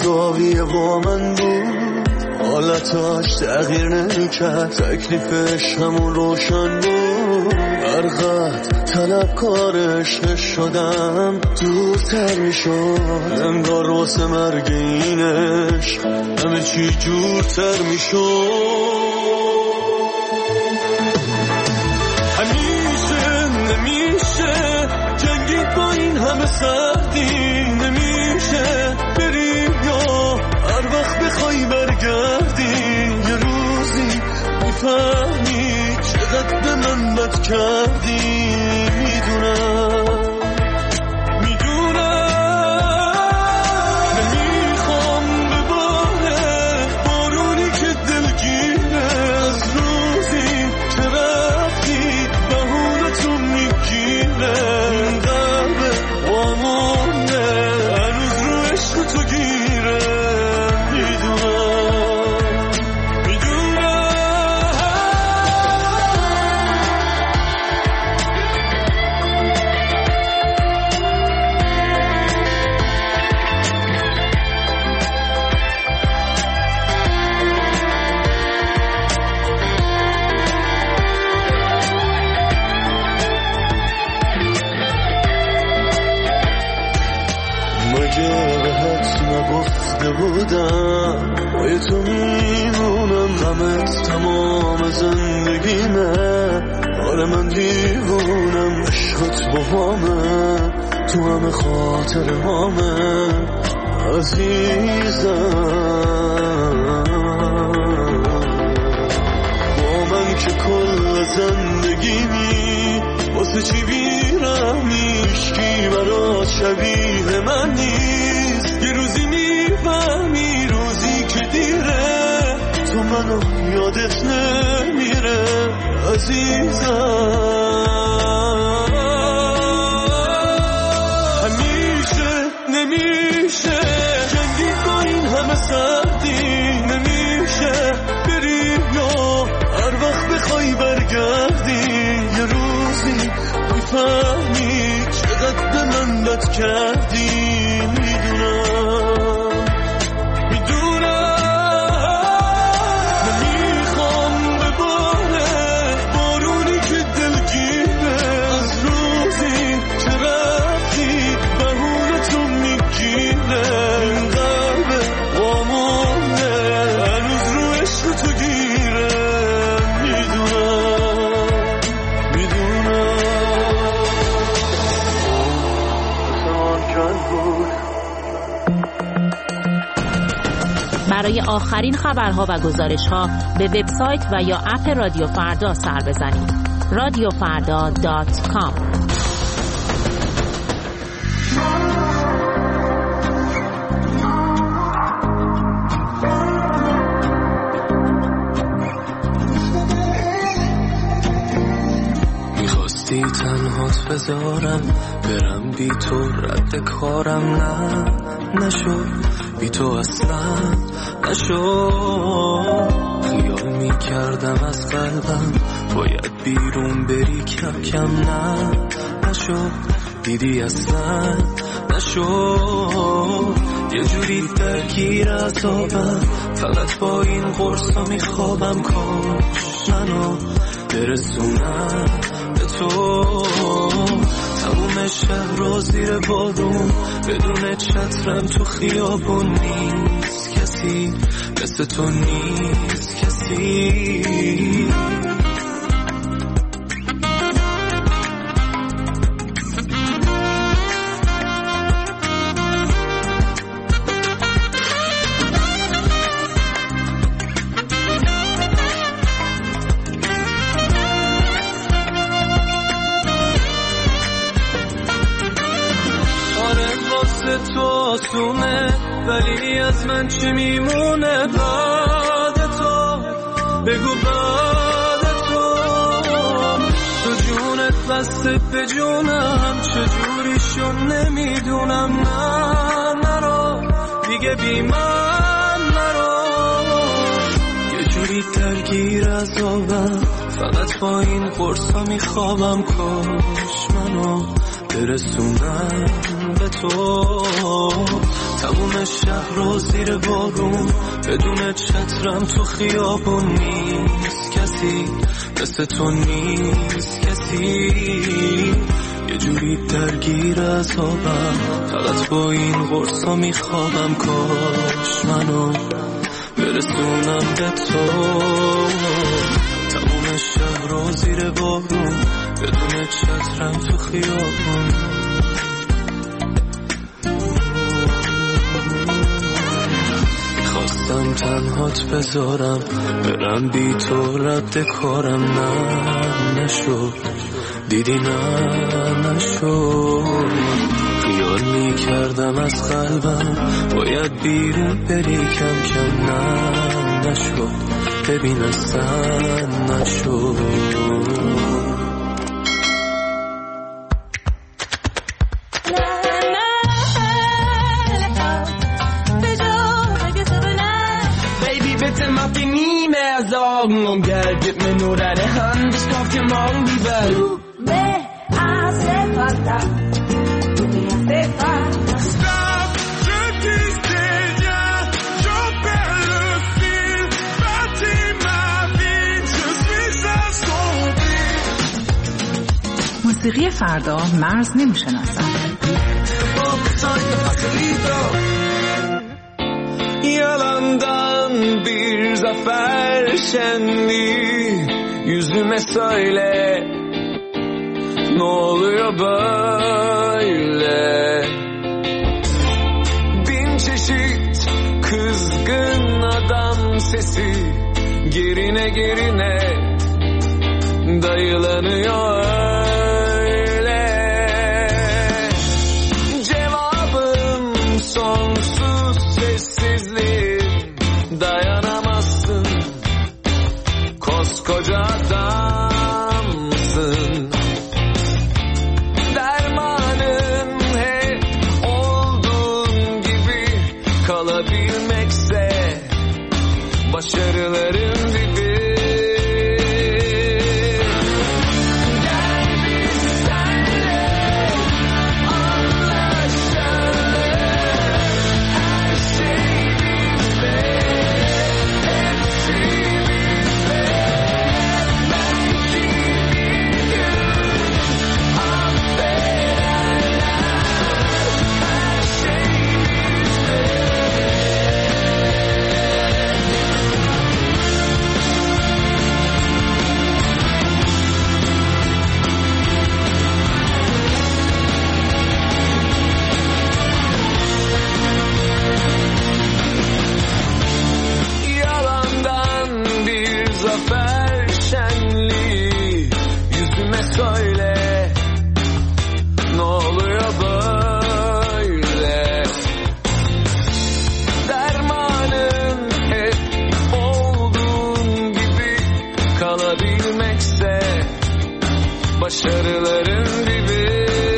مساویه با من بود، حالتاش تغییر نمیکرد، تکلیفش همون روشن بود. هرقدر طلبکار عشقش شدم دورتر میشد، انگار واسه مرگ اینش همه چی جورتر میشد. همیشه نمیشه جنگید با این همه سردی، نمیشه بریم یا هر وقت بخوای برگردی. یه روزی میفهمی چقدر به من بد کردی. میدونم نمیخوام بباره بارونی که دلگیره، از روزی که رفتی بهونتون میگیره. این قلبه وامونه هنوز رو عشق تو گیره. نگفته بودم با تو میمونم، غمت تمام زندگیمه. آره من دیوونم، عشقت با همه تو همه خاطر همه عزیزم. با من که کل زندگیمی واسه چی بیرم هیچکی برات شبیه من نیست. یه روزی میفهمی روزی که دیره تو منو یادت نمیره عزیزم. همیشه نمیشه جنگی با این همه سردی، نمیشه بریم یا هر وقت بخوای برگردی. یه روزی میفهمی چقدر به من بد کردی. نمیخوام بباره بارونی که دلگیره، از روزی که رفتی بهونتون میگیره. این قلبه وامونه هنوز رو عشق تو گیره. برای آخرین خبرها و گزارش‌ها به وبسایت و یا اپ رادیو فردا سر بزنید. radiofarda.com. میخواستی تنهات بذارم برم بی تو، رد کارم نشد بی تو اصلا نشد. خیال میکردم از قلبم باید بیرون بری کم کم، نشد دیدی اصلا نشد. یه جوری درگیر عذابم فقط با این قرصا میخوابم، کاش منو برسونم به تو. تموم شهر را زیر بارون بدون چترم تو خیابون، نیست کسی مثل تو، نیست کسی. تو آسونه ولی از من چی میمونه بعد تو؟ بگو بعد تو. تو جونت بسته به جونم چجوری شون نمیدونم. نرو دیگه بی من نرو. یه جوری درگیر عذابم فقط با این قرصا میخوابم، کاش منو برسونم به تو. تموم شهر رو زیر بارون، بدون چترم تو خیابون نیست کسی مثل تو، نیست کسی. یه جوری درگیر عذابم، فقط با این قرصا میخوابم. کاش منو برسونم به تو. تموم شهر رو زیر بارون، بدون چترم تو خیابون. خواستم تنهات بذارم، برم بی تو رد کارم. نه نشد، دیدی نه نشد. خیال میکردم از قلبم باید بیرون بری کم کم. نه نشد، ببین اصلا نشد. Sorgen Geld, gib mir nur deine Hand, ich kauf dir morgen die Welt. Du me hace falta, tu me hace falta. Stop, je distingue, je perds le fil, bâtis ma vie, je suis assombri. موسیقی فردا مرز نمیشناسد. Yalandan bir zafer şenliği, yüzüme söyle ne oluyor böyle. Bin çeşit kızgın adam sesi, gerine gerine dayılanıyor öyle. Cevabım sonsuz sessizliğim, dayanamazsın, koskoca adamsın. Dermanın hep olduğun gibi kalabilmekse başarıların dibi. Başarıların dibi.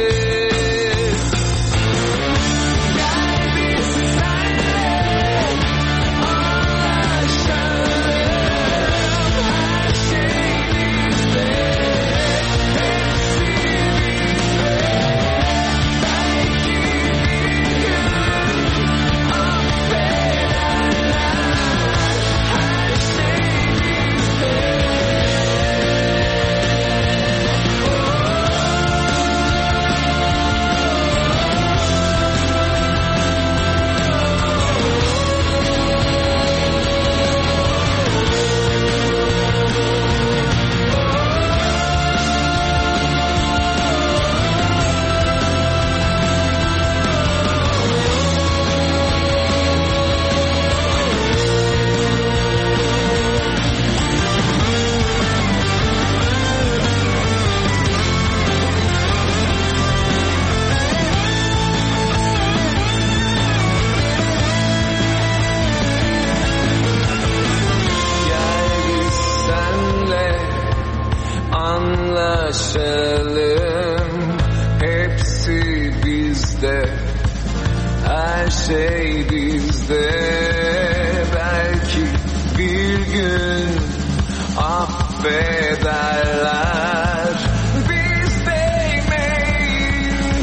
Anlaşalım, hepsi bizde, her şey bizde. Belki bir gün affederler, biz değmeyince.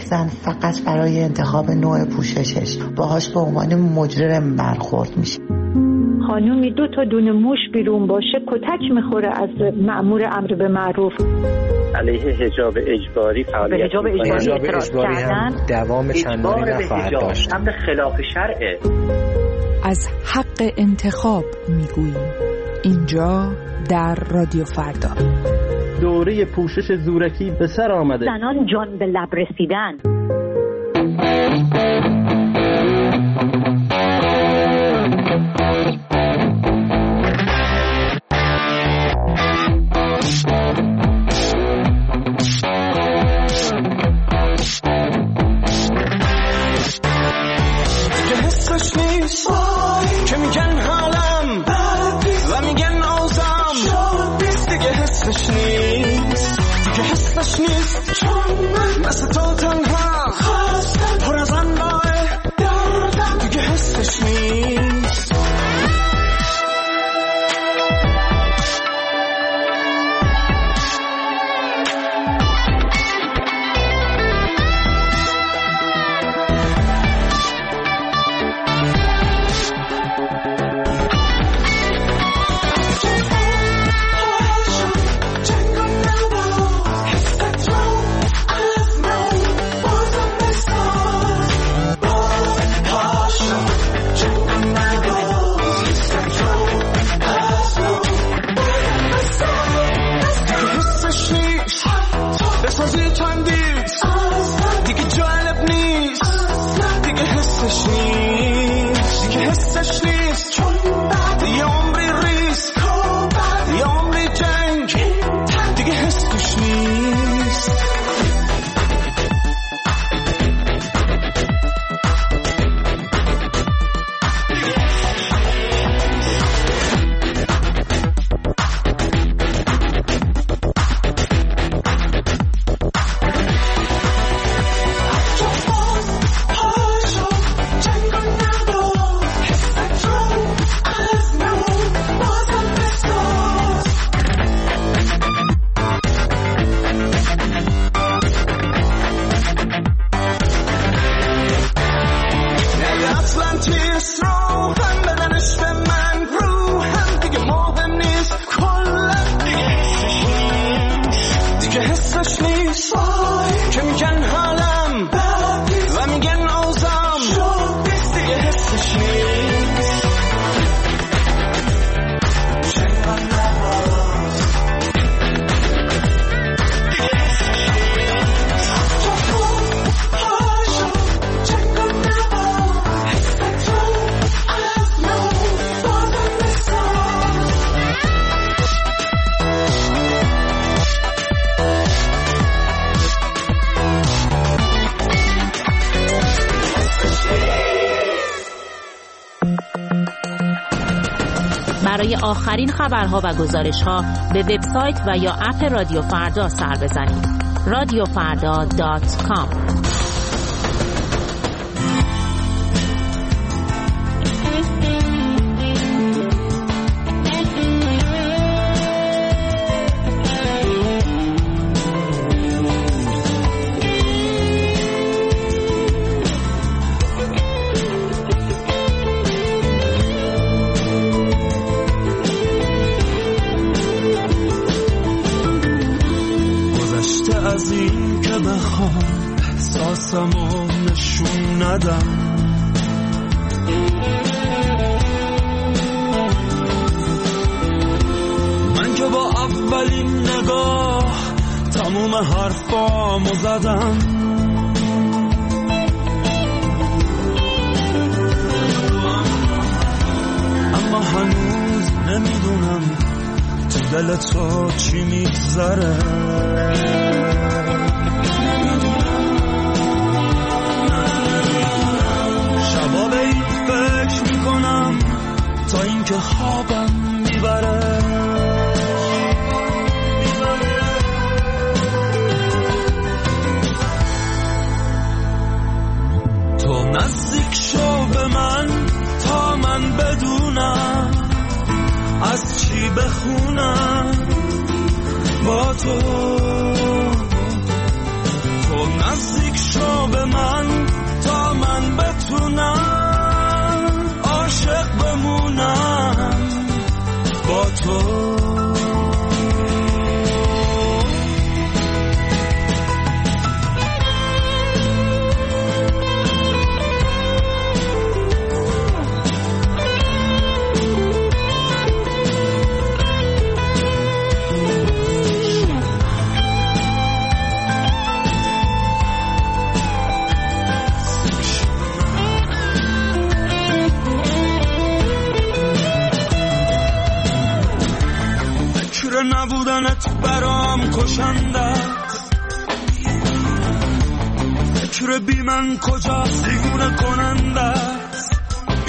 زن فقط برای انتخاب نوع پوششش باهاش به عنوان مجرم برخورد میشه. خانومی 2 تا دونه موش بیرون باشه کتک میخوره از مأمور امر به معروف. علیه حجاب اجباری فعالیت حجاب اجباری هم دوام چندانی نخواهد داشت. امر خلاف شرعه. از حق انتخاب میگوییم اینجا در رادیو فردا. دوره پوشش زورکی به سر آمده. زنان جان به لب رسیدن. که میگن حالم و میگن آزم دیگه حسش نیست، دیگه حسش نیست، چون مثل تو تنها پر از انواع دیگه حسش نیست. برای آخرین خبرها و گزارش‌ها به وبسایت و یا اپ رادیو فردا سر بزنید. radiofarda.com. از این که بخوام احساسمو نشون ندم، من که با اولین نگاه تموم حرفامو زدم، اما هنوز نمیدونم تو دل تو چی میگذره. شبا به این فکر میکنم تا اینکه خوابم میبره. تو نزدیک شو به من تا من بدونم از چی بخونم با تو. تو نزدیک شو شو به من تا من بتونم عاشق بمونم با تو. نبودنت برام کشنده است، فکر بی من کجاست دیوونه کننده است،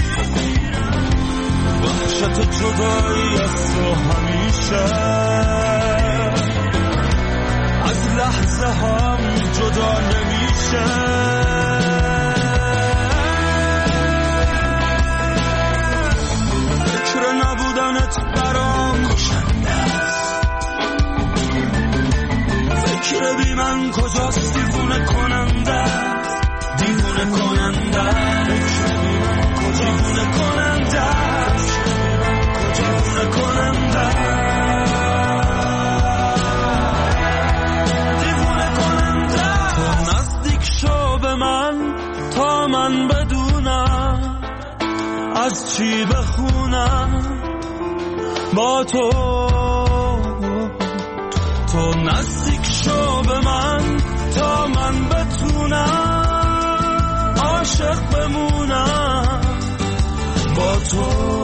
وحشت جدایی از تو همیشه از لحظه هم جدا نمیشه. فکر نبودنت برام کشنده است، فکر بی من کجاست دیوونه کننده، دیوونه کننده، فکر بی من کجاست دیوونه کننده، دیوونه کننده، دیوونه کننده. تو نزدیک شو به من تا من بدونم از چی بخونم با تو. تو نزدیک شو به من تا من بتونم عاشق بمونم با تو.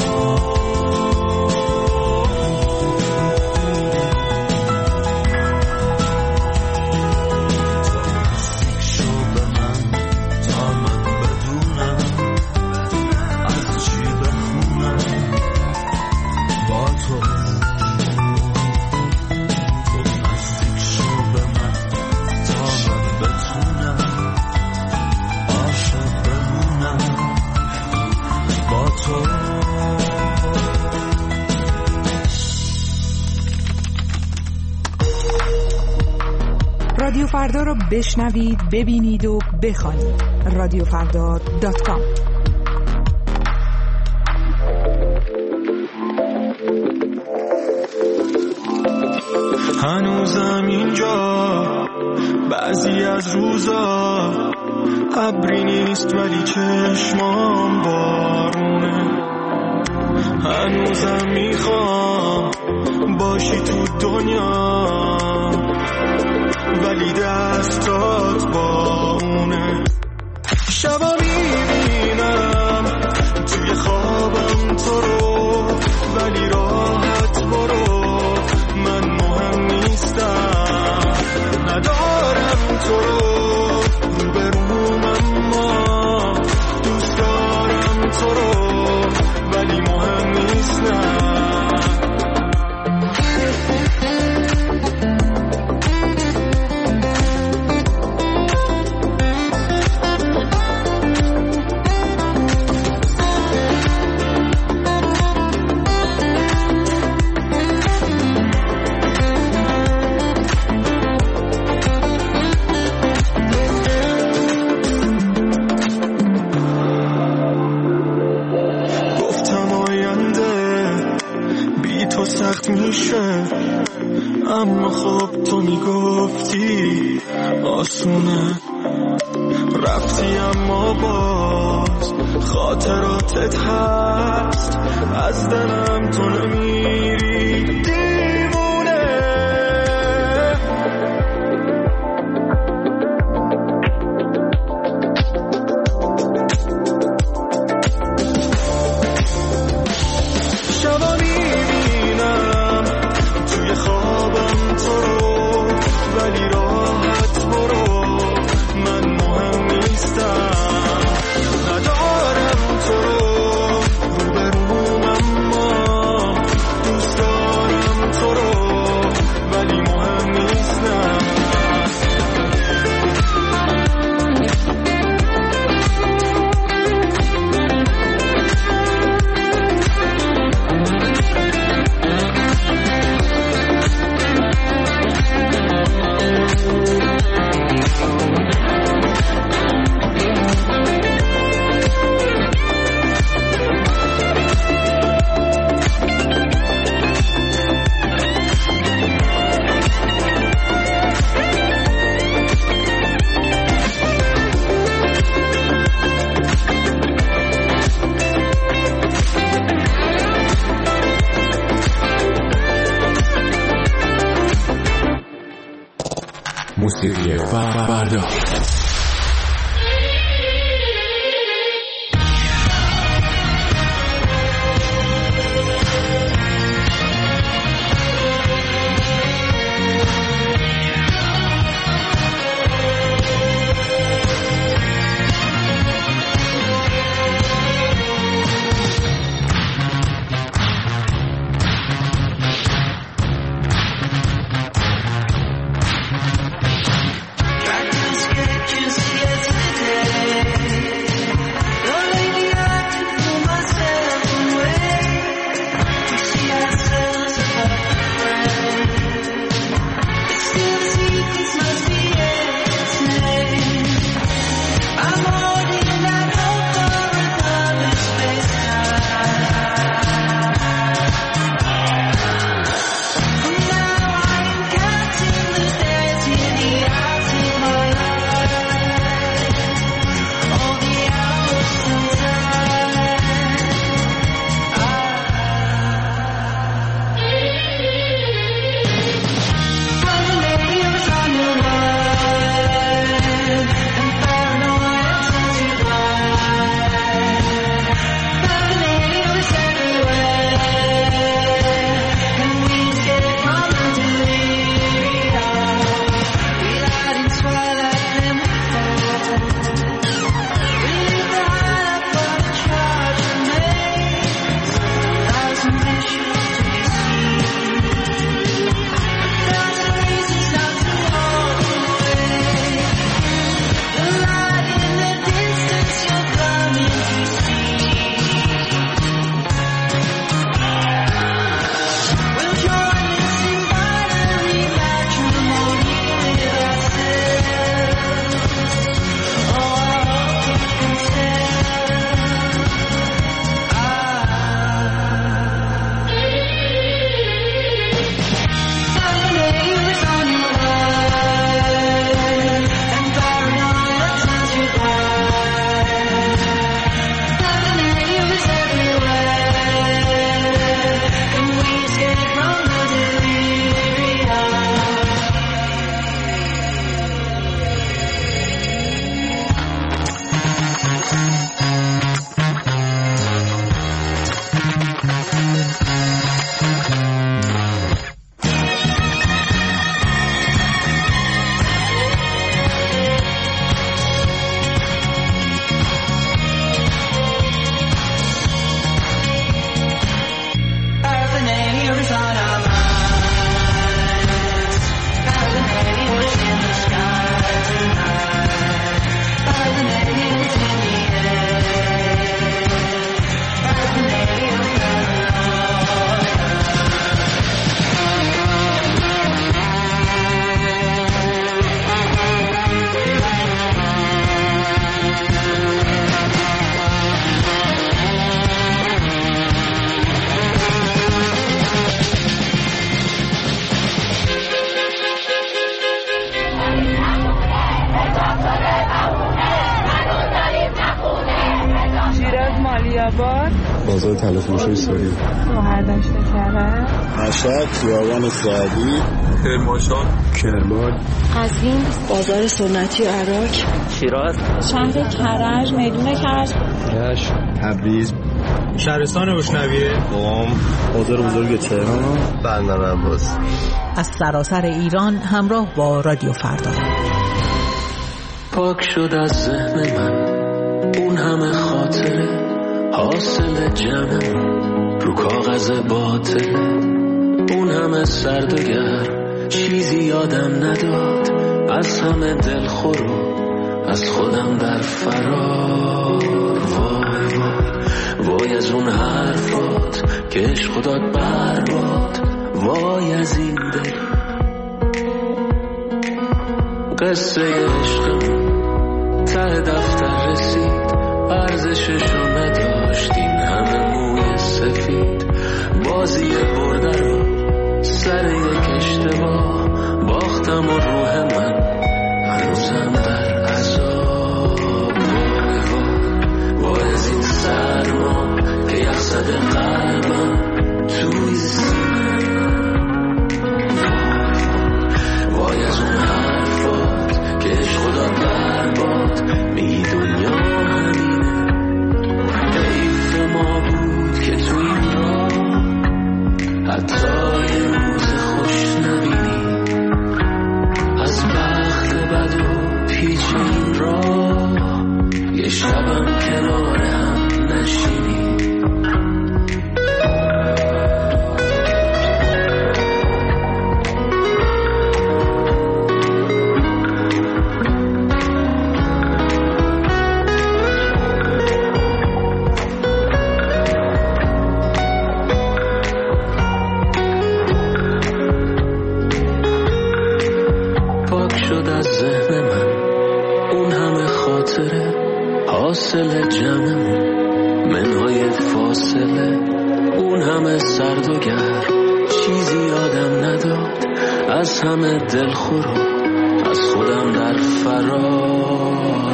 رادیو فردا رو بشنوید، ببینید و بخوانید. radiofrda.com. هنوزم اینجا بعضی از روزا ابری نیست ولی چشمام بارونه. هنوزم میخوام باشی تو دنیا ولی دستات با اونه. شبا میبینم توی خوابم تو رو ولی راحت برو، من مهم نیستم، ندارم تو رو روبروم اما دوست دارم تو رو ولی مهم نیستم. میشه اما خب تو میگفتی آسونه، رفتی اما باز خاطراتت هست، از دلم تو نمیری دیوونه. شبا میبینم توی خوابم تو رو ولی راحت برو، من مهم نیستم، ندارم تو رو روبروم اما دوست دارم موسیقی فردا. بازار تلفروشی ساری شوهردشت کرد مشهد خیابان سعدی کرمانشاه کرمان قزوین بازار سنتی عراق شیراز شهر کرج میدون کرج رشت تبریز شهرستان روشنویه قم بازار بزرگ تهران بندر عباس. از سراسر ایران همراه با رادیو فردا. پاک شد از ذهن من اون همه خاطره حاصل جمعمون رو کاغذ باطل، اون همه سرد و گرم چیزی یادم نداد، از همه دلخور و از خودم در فرار. وای وای وای از اون حرفات که عشق داد برباد، وای از این دل قصه عشقمون ته دفتر رسید، ارزششو نداشت این همه موی سفید، بازی برده رو سر یک اشتباه باختم و روح من هنوزم در عذاب. وای وای وای از این سرما که یخزد قلبم توی سینه، وای از اون حرفا کنار هم نشینی. حاصل جمعمون منهای فاصله، اون همه سرد و گرم چیزی یادم نداد، از همه دلخور و از خودم در فرار.